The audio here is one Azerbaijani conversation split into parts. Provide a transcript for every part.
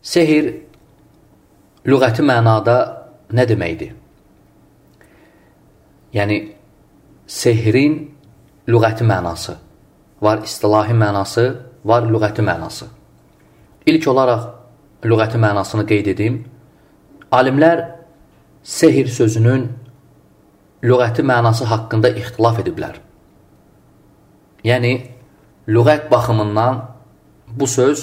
Sehr lüğəti mənada nə deməkdir? Yəni, sehrin lüğəti mənası var, istilahi mənası var, lüğəti mənası. İlk olaraq lüğəti mənasını qeyd edim. Alimlər sehr sözünün lüğəti mənası haqqında ixtilaf ediblər. Yəni, lüğət baxımından bu söz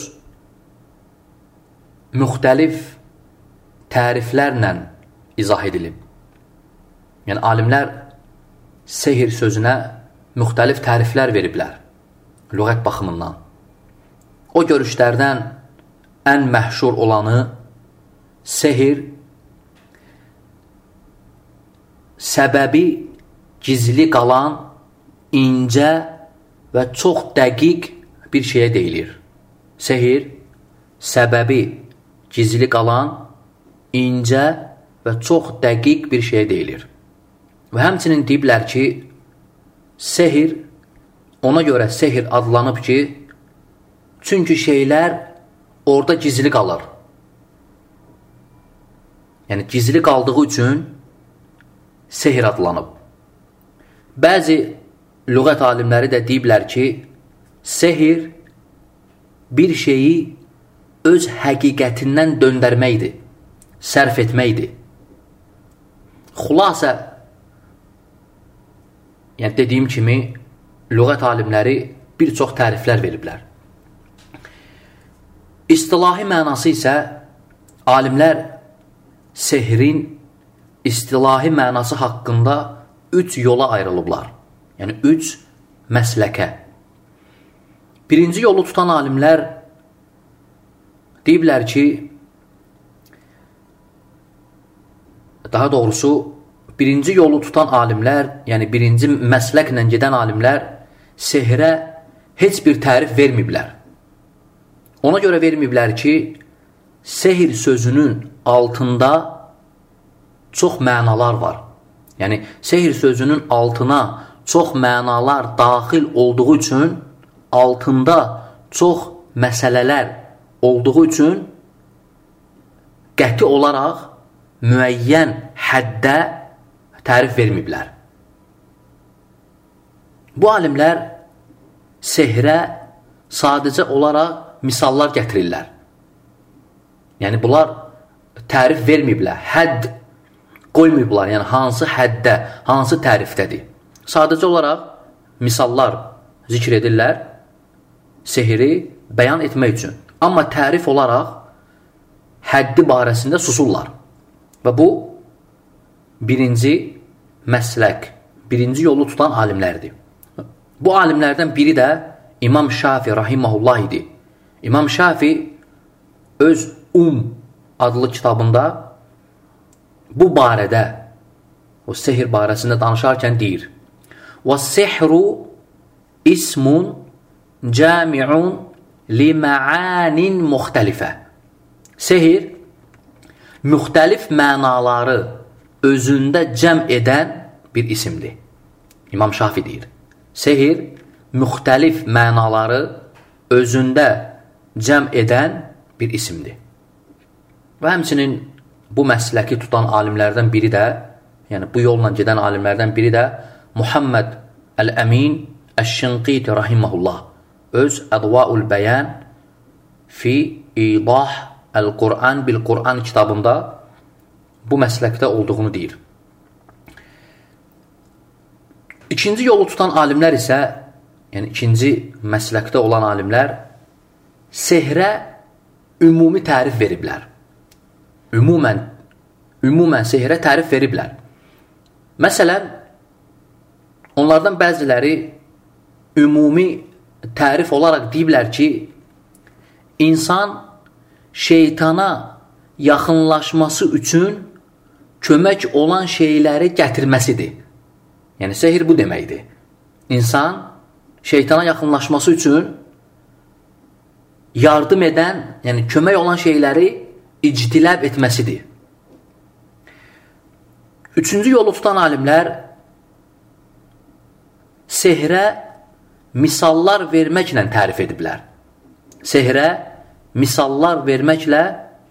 müxtəlif təriflərlə izah edilib. Yəni, alimlər sehr sözünə müxtəlif təriflər veriblər lüğət baxımından. O görüşlərdən ən məşhur olanı sehr səbəbi gizli qalan, incə və çox dəqiq bir şeyə deyilir. Sehr səbəbi gizli qalan, incə və çox dəqiq bir şeyə deyilir. Və həmçinin deyiblər ki, sehr ona görə sehr adlanıb ki, çünki şeylər orada gizli qalır. Yəni, gizli qaldığı üçün sehr adlanıb. Bəzi lüğət alimləri də deyiblər ki, sehr bir şeyi öz həqiqətindən döndərməkdir, sərf etməkdir. Xülasə, yəni dediyim kimi, lüğət alimləri bir çox təriflər veriblər. İstilahi mənası isə alimlər sehrin istilahi mənası haqqında 3 yola ayrılıblar. Yəni 3 məsləkə. Birinci yolu tutan alimlər deyiblər ki, daha doğrusu birinci yolu tutan alimlər, yəni birinci məsləklə gedən alimlər sehrə heç bir tərif vermiblər. Ona görə vermiblər ki, sehr sözünün altında çox mənalar var. Yəni, sehr sözünün altına çox mənalar daxil olduğu üçün, altında çox məsələlər olduğu üçün qəti olaraq müəyyən həddə tərif vermiblər. Bu alimlər sehrə sadəcə olaraq misallar gətirirlər. Yəni, bunlar tərif vermiblər, hədd qoymayıblar, yəni hansı həddə, hansı tərifdədir. Sadəcə olaraq misallar zikr edirlər, sehri bəyan etmək üçün. Amma tərif olaraq həddi barəsində susurlar. Və bu, birinci məslək, birinci yolu tutan alimlərdir. Bu alimlərdən biri də İmam Şafi rahiməhullah idi. İmam Şafi öz adlı kitabında bu barədə, o sehr barəsində danışarkən deyir: وَالسِّحْرُ إِسْمٌ جَامِعٌ لِمَعَانٍ مُخْتَلِفَةٍ. Sehr, müxtəlif mənaları özündə cəm edən bir isimdir. İmam Şafi deyir. Sehr, müxtəlif mənaları özündə cəm edən bir isimdir. Və həmçinin bu məsləki tutan alimlərdən biri də, yəni bu yolla gedən alimlərdən biri də Muhammed Əl-Əmin Əş-Şinqiti rahiməhullah öz Ədvaul Bəyan fi İdah Əl-Qur'an bil-Qur'an kitabında bu məsləkdə olduğunu deyir. İkinci yolu tutan alimlər isə, yəni ikinci məsləkdə olan alimlər sehrə ümumi tərif veriblər. Ümumən sehrə tərif veriblər. Məsələn, onlardan bəziləri ümumi tərif olaraq deyiblər ki, insan şeytana yaxınlaşması üçün kömək olan şeyləri gətirməsidir. Yəni, sehr bu deməkdir. İnsan şeytana yaxınlaşması üçün yardım edən, yəni kömək olan şeyləri ictiləb etməsidir. Üçüncü yolu tutan alimlər sehrə misallar verməklə tərif ediblər. Sehrə misallar verməklə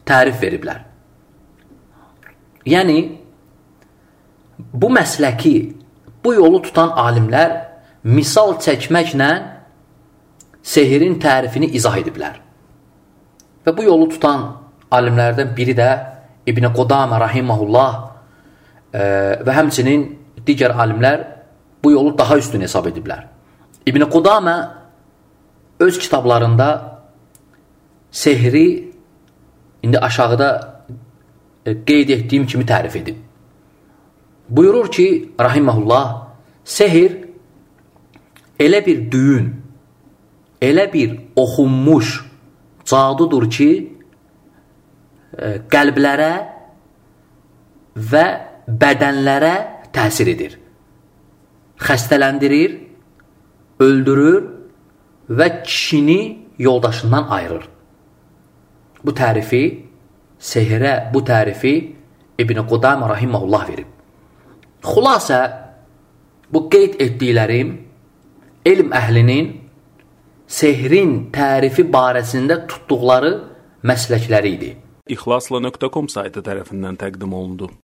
tərif veriblər. Yəni, bu məsləki, bu yolu tutan alimlər misal çəkməklə sehrin tərifini izah ediblər. Və bu yolu tutan alimlərdən biri də İbn Qudamə rahiməhullah və həmçinin digər alimlər bu yolu daha üstün hesab ediblər. İbn Qudamə öz kitablarında sehri indi aşağıda qeyd etdiyim kimi tərif edib. Buyurur ki, rahiməhullah, sehr elə bir düyün, elə bir oxunmuş cadudur ki, qəlblərə və bədənlərə təsir edir. Xəstələndirir, öldürür və kişini yoldaşından ayırır. Bu tərifi, sehrə bu tərifi İbn Qudamə rahiməhullah verib. Xülasə, bu qeyd etdiklərim elm əhlinin sehrin tərifi barəsində tutduqları məsləkləri idi. İxlasla.com saytı tərəfindən təqdim olundu.